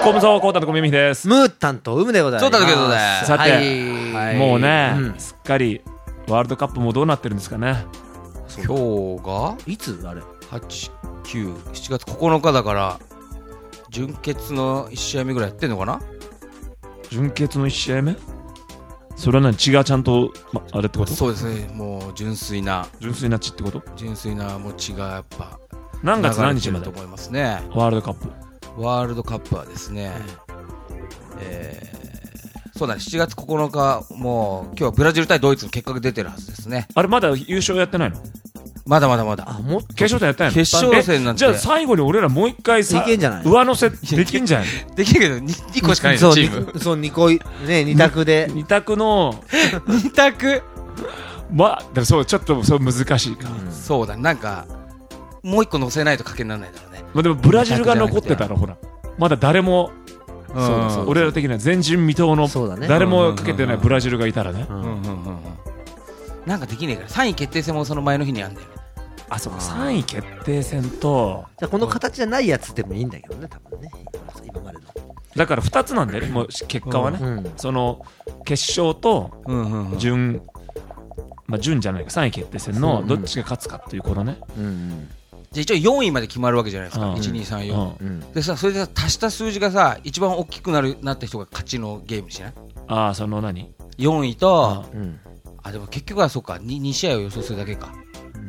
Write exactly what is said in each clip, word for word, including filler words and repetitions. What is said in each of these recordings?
コムソーコータとコミミヒです。 ムータンとウムでございます。 そうだけどね。 さて、 はい、 もうね、 うん、 すっかりワールドカップもどうなってるんですかね。 今日がいつあれはち、きゅう、しちがつここのかだから準決のいち試合目ぐらいやってんのかな。 準決のいち試合目、それは何、血がちゃんと、ま、あれってこと？ そうですね。もう純粋な純粋な血ってこと？ 純粋なもう血がやっぱ何月何日までと思いますね。 ワールドカップワールドカップはですね、うん、えー、そうだね、しちがつここのか、もう今日はブラジル対ドイツの結果が出てるはずですね。 あれまだ優勝やってないの？ まだまだまだ。 あ、もう決勝戦やってないの？ 決勝戦なんて。 じゃあ最後に俺らもう一回さ、 いけんじゃない上乗せできんじゃないの？ できるけど 2, 2個しかないのチーム。 そうにこね、に択でに択のに択まあでもそうちょっとそう難しいか、 うん、そうだ、なんかもう一個乗せないと賭けにならないだろうね。 まあ、でもブラジルが残ってたらほらまだ誰も、 うん、そうそう俺ら的には前人未到の誰もかけてないブラジルがいたらね、 なんかできねえからさんい決定戦もその前の日にあんだよね。 あ、そうか、さんい決定戦と、 じゃあこの形じゃないやつでもいいんだけどね、多分ね、今までのだからふたつなんだよね、もう結果はね、うんうん、その決勝と準、まあ、準じゃないかさんい決定戦のどっちが勝つかっていうことね、うんうん、 じゃあ一応よんいまで決まるわけじゃないですか、うん、いちにさんよん、うん、でさ、それでさ足した数字がさ一番大きくなるなった人が勝ちのゲームしない？ ああ、その何よんいと、うん、あ、でも結局はそうか 2, に試合を予想するだけか、うんうん、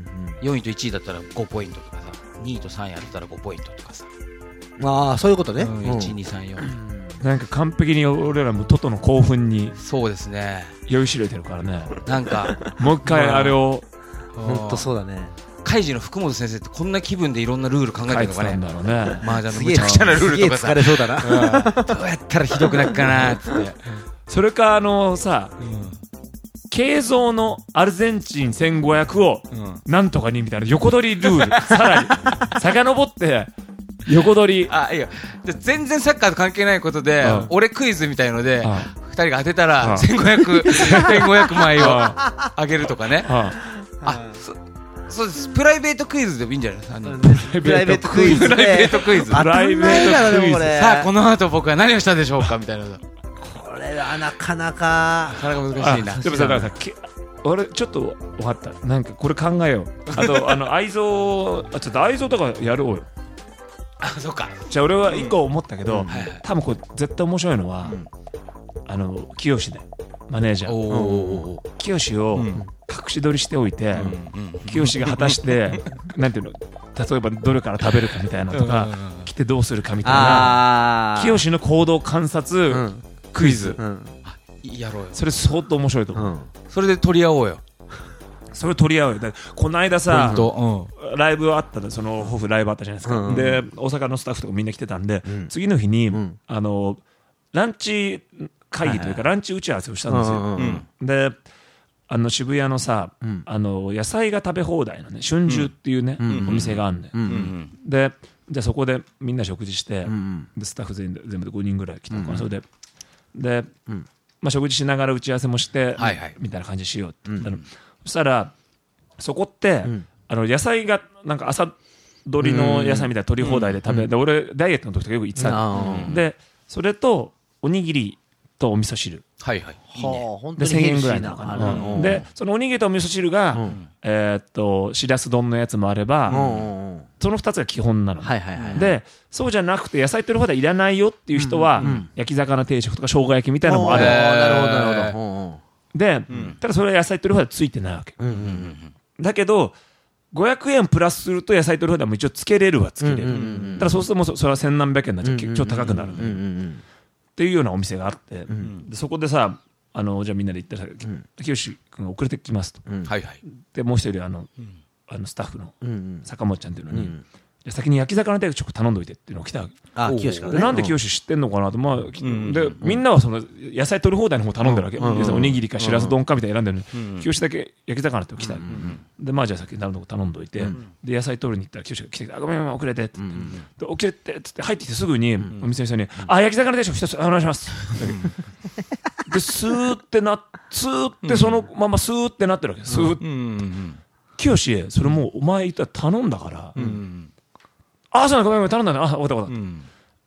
よんいといちいだったらごポイントとかさ、にいとさんいあったらごポイントとかさ、 ああ、そういうことね、 うん、いち、に、さん、よん、 なんか完璧に俺らもトトの興奮にそうですね酔いしれてるからね。 なんかもう一回あれを本当そうだね。 カイジの福本先生ってこんな気分でいろんなルール考えてるのかね。 だろうね。 麻雀のむちゃくちゃなルールとかさ、 疲れそうだな、 うん、どうやったらひどくなるかなっつってそれかあのさ、うん、慶三のアルゼンチンせんごひゃくをなんとかにみたいな横取りルールさらに遡って横取り、 あ、いいよ。で全然サッカーと関係ないことで、うん、俺クイズみたいので、うん、ふたりが当てたら、うん、せんごひゃく せんごひゃくまいをあげるとかね、うん、あ、そそうです。プライベートクイズでもいいんじゃないですか、ね、 プライベートクイズプライベートクイズプライベートクイズさあこの後僕は何をしたでしょうかみたいな。 これはなかなかなかなか難しいな。 でもさ、だからさ、俺ちょっと分かった、なんかこれ考えよう。あとあの愛蔵、あ、ちょっと愛蔵とかやろうよ。 あ、そうか。 じゃあ俺は一個思ったけど、 うん、 多分これ絶対面白いのは、うん、あの清でマネージャー清を隠し撮りしておいて、清が果たしてなんていうの、例えばどれから食べるかみたいなとか、来てどうするかみたいな清の行動観察、うん、クイズ、うん、 やろうよ。 それ相当面白いと思う、うん、 それで取り合おうよ。 それ取り合うよ。だこの間さ、 うん、 ライブあったで、そのホフライブあったじゃないですか、うんうん、で大阪のスタッフとかみんな来てたんで、うん、次の日に、うん、あのランチ会議というか、はいはい、ランチ打ち合わせをしたんですよ、うんうんうん、であの渋谷のさ、うん、あの野菜が食べ放題のね春秋っていうね、うん、お店があるんで、うんうん、でじゃあそこでみんな食事して、うんうん、でスタッフ全員で全部でごにんぐらい来たのかな、うんうん、それでで、うんまあ、食事しながら打ち合わせもして、はいはい、みたいな感じしようって言ったの、うん、そしたらそこって、うん、あの野菜がなんか朝取りの野菜みたいな取り放題で食べ、うん、で俺ダイエットの時とかよく行ってたの、うん、でそれとおにぎりとお味噌汁、 はいはい、いいね、 でせんえんぐらいなのかな、うん、でそのおにぎりとお味噌汁が、うん、えー、っとしらす丼のやつもあれば、うん、そのふたつが基本なの、はいはいはい、でそうじゃなくて野菜取り放題いらないよっていう人は、うんうん、焼き魚定食とか生姜焼きみたいなのもある、 なるほどなるほど、 で、うん、ただそれは野菜取り放題ついてないわけ、うんうんうん、だけどごひゃくえんプラスすると野菜取り放題も一応つけれるはつけれる、うんうんうん、ただそうするともう そ, それは千何百円になっちゃう、うんうん、ちょっと高くなる、うんうんうん、っていうようなお店があって、うん、でそこでさ、あのじゃあみんなで行ったら、うん、清君が遅れてきますと、うん、でもう一人あの、うん、あのスタッフの坂本ちゃんっていうのに、うん、じゃあ先に焼き魚定食頼んどいてっていうのが来たわけ。 あ、清からね。 なんで清知ってんのかなと、まあ、うん、でみんなはその野菜取り放題の方頼んでるわけ、うん、おにぎりかしらす丼かみたいな選んでるのに、うん、清だけ焼き魚って来た、うん、でまあじゃあ先に頼んど頼んどいて、うん、で野菜取りに行ったら清が来てきて、あごめんごめん遅れてって言って、うん、で遅れてっつって入ってきてすぐに、うん、お店の人に、うん、あ焼き魚定食一つお願いしますでスーってなスーってそのままスーってなってるわけ、スーって、うん、清それもうお前言ったら頼んだから、うん、ああそうなのごめんごめん頼んだね、あ終わった終わった、うん、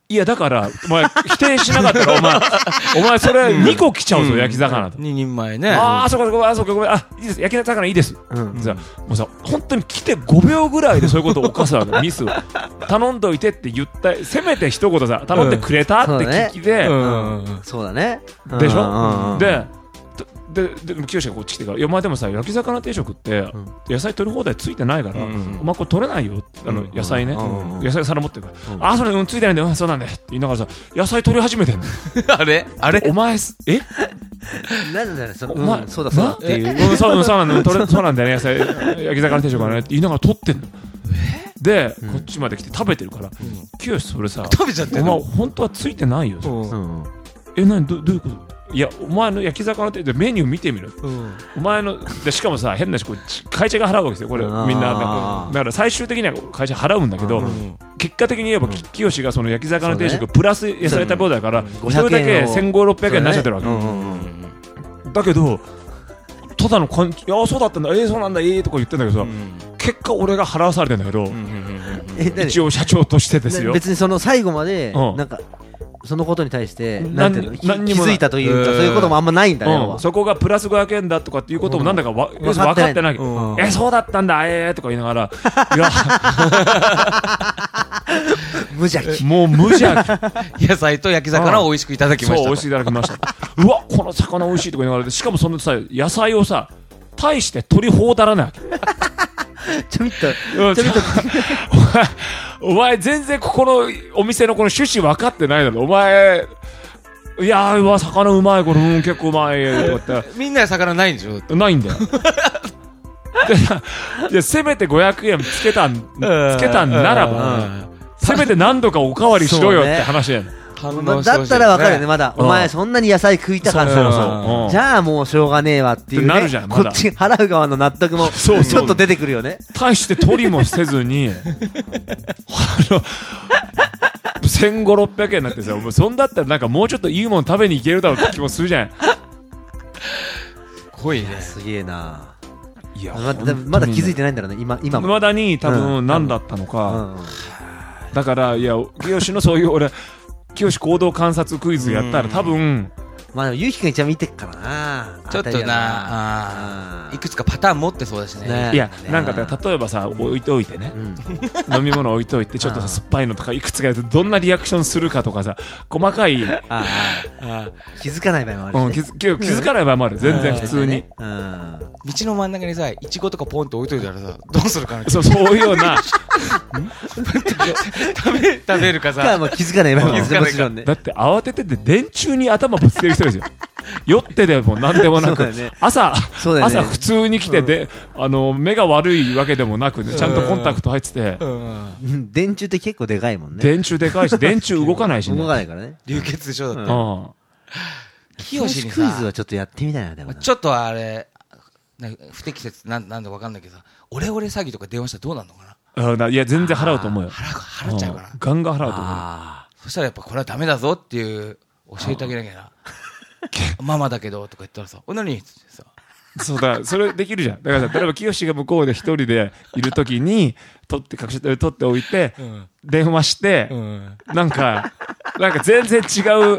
いやだからお前否定しなかったらお前お前それにこ来ちゃうぞ、焼き魚と。 ににんまえね。 ああそこそこあそこごめん、あいいです、焼き魚いいです。さもうさ本当に来てごびょうぐらいでそういうことを犯すわけミスを頼んどいてって言った、せめて一言さ頼んでくれたって聞きで、 そうだねでしょ。でで、で、清がこっち来てから、いや、まあでもさ、焼き魚定食って、野菜取り放題ついてないから、お前これ取れないよ、あの、野菜ね。野菜皿持ってるから、あ、それ、うん、ついてないんだよ、そうなんだよって言いながらさ、野菜取り始めてんの。 あれあれお前、えなんだよ、その、お前、そうだそうだっていう。 うん、そう、そうなんだよ、そうなんだよね、野菜、焼き魚定食はねって言いながら取ってんの。で、こっちまで来て食べてるから、清それさ、 食べちゃってんの？ お前、本当はついてないよ。え、なに、どういうこと？いやお前の焼き魚ってメニュー見てみる、うん、お前のでしかもさ変なしこう会社が払うわけですよこれみんなだから最終的には会社払うんだけど、うん、結果的に言えば清がその焼き魚定食、ね、プラス野菜食べ放題だから一人だけせんごひゃくろっぴゃくえんになっちゃってるわけ、ねうん、だけどただのこんいやそうだったんだえー、そうなんだえーとか言ってんだけどさ、うん、結果俺が払わされてんだけど、うん、一応社長としてですよ別にその最後まで、うん、なんかそのことに対してなんていうの気づいたというかそういうこともあんまないんだよ、 うん、そこがプラスごひゃくえんだとかっていうこともなんだかわ、うん、分かってないけど、うん、えそうだったんだえーとか言いながらいや無邪気もう無邪気野菜と焼き魚を美味しくいただきました、 そう美味しくいただきましたうわこの魚美味しいとか言いながらしかもそのさ野菜をさ大して取り放題らないわけちょみっとちょみっとお前全然ここのお店のこの趣旨分かってないだろお前いやーうわ魚うまいこれうん結構うまいとかってみんなで魚ないんでしょないんだよでせめてごひゃくえんつけたんつけたんならばせめて何度かおかわりしろよって話やねんま、だったらわかるよねまだ、うん、お前そんなに野菜食いたかったらじゃあもうしょうがねえわっていうねなるじゃん、ま、こっち払う側の納得もちょっと出てくるよね大して取りもせずにあのせんごひゃくろっぴゃくえんになってさもうそんだったらなんかもうちょっといいもの食べに行けるだろうって気もするじゃん濃いねすげえないや ま, だまだ気づいてないんだろうね今今もまだに多分何だったのか、うんうん、だからいや清のそういう俺清行動観察クイズやったら多分まあでもゆうきくん一番見てっからなちょっとなあいくつかパターン持ってそうだしね、ねいやなんか例えばさ置いといてね、うん、飲み物置いといてちょっとさ酸っぱいのとかいくつかやるとどんなリアクションするかとかさ細かいああ気づかない場合もあるし、ねうん、気, づ気づかない場合もある全然普通に、うん、 道の真ん中にさいちごとかポンと置いといたらさどうするかなそうそういうような食べ食べるかさも気づかない場合もあるもちろんねだって慌ててて電柱に頭ぶつける人ですよ酔ってでも何でもなく、ね、朝、ね、朝普通に来てで、うん、あの目が悪いわけでもなく、ね、ちゃんとコンタクト入ってて、 うんうん、電柱って結構でかいもんね電柱でかいし電柱動かないし、 ね、動かないからね流血でしょだって、うん、 清志にさクイズはちょっとやってみたいなでもなちょっとあれ不適切なんなんでわかんないけどオレオレ詐欺とか電話したらどうなるのかな。いや全然払うと思うよ。 払っちゃうからガンガン払うと思う。 そしたらやっぱこれはダメだぞっていう教えてあげなきゃなママだけどとか言ったらさおなにってさそうだそれできるじゃん。だからさ例えば清が向こうで一人でいるときに取って隠し取っておいて、うん、電話して、うん、なんかなんか全然違う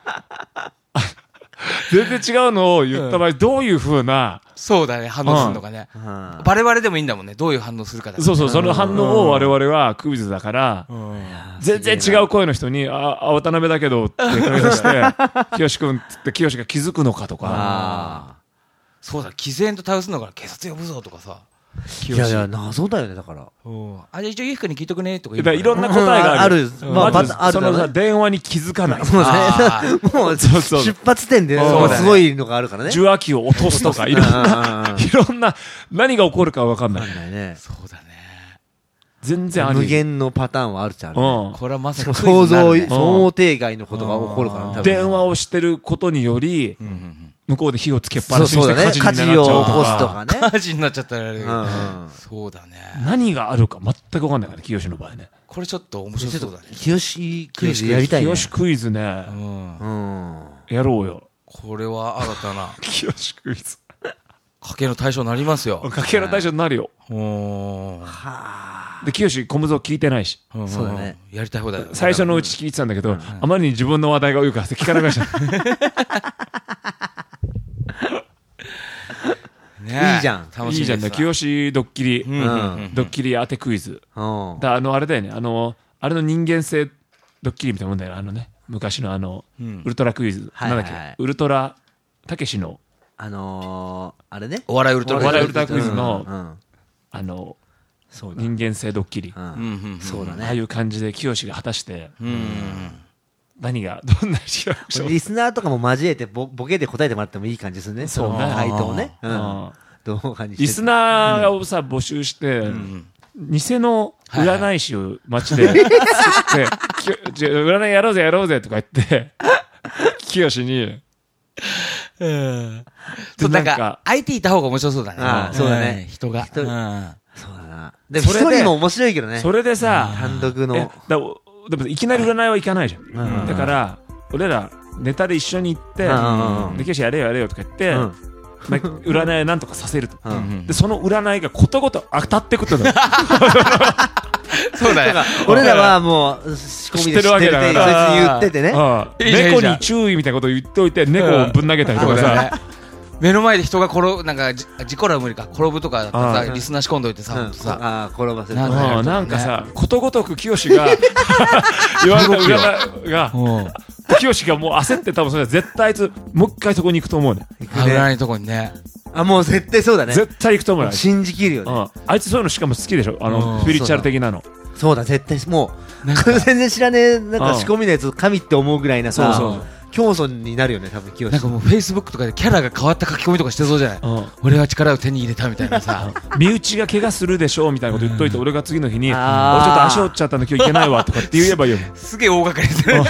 全然違うのを言った場合、うん、どういう風なそうだね反応するのかね、うん、バレバレでもいいんだもんねどういう反応するかだ、ね、 そうそうその反応を我々はクイズだから、うん、全然違う声の人にああ渡辺だけどって声出して清くんって清が気づくのかとかあそうだ毅然と対応するのから警察呼ぶぞとかさいやいや謎だよねだからあじゃあ一応ゆうきくんに聞いとくねとか言ういろんな答えがある、うん、ある、まずあるそのさ電話に気づかないもうそうそう出発点ですごいのがあるからね受話器を落とすとかいろんないろんな何が起こるか分かんないねそうだね全然ある無限のパターンはあるっちゃある、ねうん、これはまさか想像想定外のことが起こるから電話をしてることにより、うんうん、向こうで火をつけっぱなしにして火事になっちゃうとか、火事を起こすとかね火事になっちゃったら、うんうん、そうだね何があるか全く分かんないから清の場合ねこれちょっと面白そうだね清クイズやりたいね清クイズね、うんうん、やろうよこれは新たな清クイズ賭けの対象になりますよ賭けの対象になるよおはで清小室聞いてないし、 そうだね、 やりたい放題。 最初のうち聞いてたんだけど、あまりに自分の話題が多いから聞かなくなっちゃったいいじゃん、 いいじゃんね、清ドッキリ、ドッキリ当てクイズ。だあのあれだよね、あのあれの人間性ドッキリみたいなもんだよね、あのね、昔のあのウルトラクイズ、なんだっけ、ウルトラたけしのあのあれね、 お笑いウルトラクイズのあの人間性ドッキリ、 そうだね、 ああいう感じで清が果たして何がどんなリスナーとかも交えてボケで答えてもらってもいい感じですね、 そうね、 回答ね、どう感じリスナーをさ募集して偽の占い師を街で占いやろうぜやろうぜとか言って清にそうなんか相手いた方が面白そうだね。 そうだね、 人が。 そうだな。でも一人も面白いけどね。 それでさ単独のでもいきなり占いはいかないじゃん。だから俺らネタで一緒に行ってで清やれよやれよとか言って占いなんとかさせると。でその占いがことごと当たってくっての。 そうだよ。 俺らはもう仕込みで知ってるって言っててね、 猫に注意みたいなことを言っておいて猫をぶん投げたりとかさ、 目の前で人が転ぶ、なんか事故ら無理か、転ぶとかさ、リスナー仕込んどいてさ、 さ転ばせる、 なんかさ、ことごとく清が言われた占いが清がもう焦って多分それ絶対あいつもう一回そこに行くと思うね。 占いのとこにね。 あ、もう絶対そうだね。 絶対行くと思うよ。 信じきるよね。 あいつそういうのしかも好きでしょ、あのスピリチュアル的なの。 そうだ、絶対もう全然知らねえなんか仕込みのやつ神って思うぐらいなさ、教祖になるよね多分清。 なんかもうフェイスブックとかでキャラが変わった書き込みとかしてそうじゃない。俺は力を手に入れたみたいなさ、 身内が怪我するでしょみたいなこと言っといて、俺が次の日に俺ちょっと足折っちゃったんで今日行けないわとかって言えばいいよ。 すげえ大掛かりで。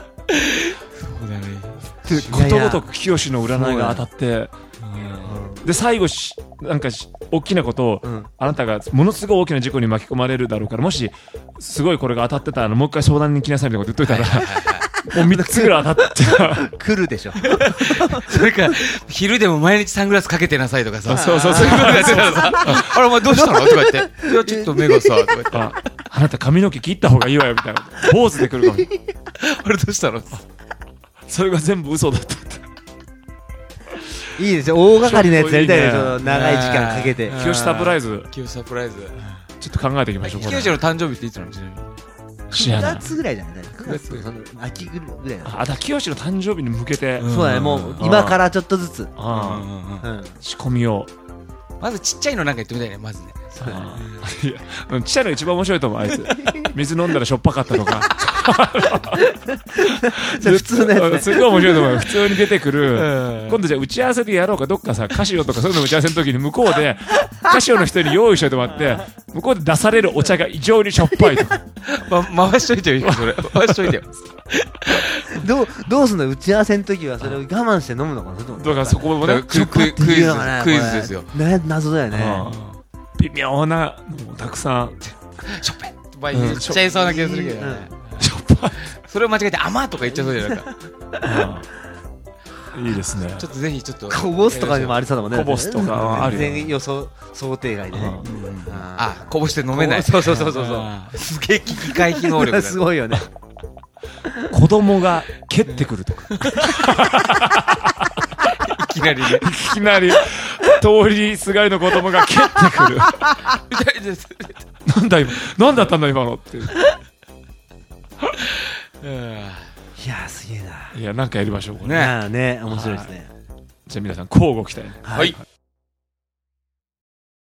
ことごとく清の占いが当たって、で最後しなんか大きなことを、うん、あなたがものすごい大きな事故に巻き込まれるだろうから、もしすごいこれが当たってたらもう一回相談に来なさいみたいなこと言っといたらもうみっつぐらい当たって来るでしょ。 それか昼でも毎日サングラスかけてなさいとかさ、 そうそうそういうことやってたらさあれお前どうしたのとか言って、いやちょっと目がさとか言って、 ああなた髪の毛切った方がいいわよみたいな、坊主で来るかも。 あれどうしたの、 それが全部嘘だったって。 いいですよ、大掛かりなやつやりたいでしょ、長い時間かけて。 清サプライズ、 清サプライズちょっと考えていきましょう。 清の誕生日っていつなの、ちなみにくがつぐらいじゃない、くがつ秋ぐらい。 あ、だ清の誕生日に向けて、 そうだね、もう今からちょっとずつ仕込みを。 まずちっちゃいのなんか言ってみたいね、まずね。 ちっちゃいのが一番面白いと思う、あいつ。水飲んだらしょっぱかったとか。 普通のやつね。 すごい面白いと思う。普通に出てくる。今度じゃあ打ち合わせでやろうか、どっかさ、カシオとかそういうの打ち合わせの時に向こうで、カシオの人に用意しといてもらって、向こうで出されるお茶が異常にしょっぱいとか。 ま、回しといてよ、それ。回しといてよ。 どう、どうすんの、打ち合わせの時はそれを我慢して飲むのかな。 だからそこもね、 クイズ、クイズですよ。 謎だよね。 微妙な、たくさん。 しょっぱいと言っちゃいそうな気がするけどね。 しょっぱい。 それを間違えて甘とか言っちゃいそうじゃないか。 いいですね。 ちょっとぜひちょっと。 こぼすとかにもありそうだもんね。 こぼすとかある。 全然予想、想定外でね。 あ、こぼして飲めない。 そうそうそうそう。 すげえ危機回避能力。 すごいよね。 子供が蹴ってくるとか。 いきなりね。 いきなり、通りすがりの子供が蹴ってくる。なんだ今、なんだったんだ今のって。いや、すげえな。 いや、なんかやりましょう。 ね、ね、面白いですね。 じゃあ皆さん、交互期待。 はい。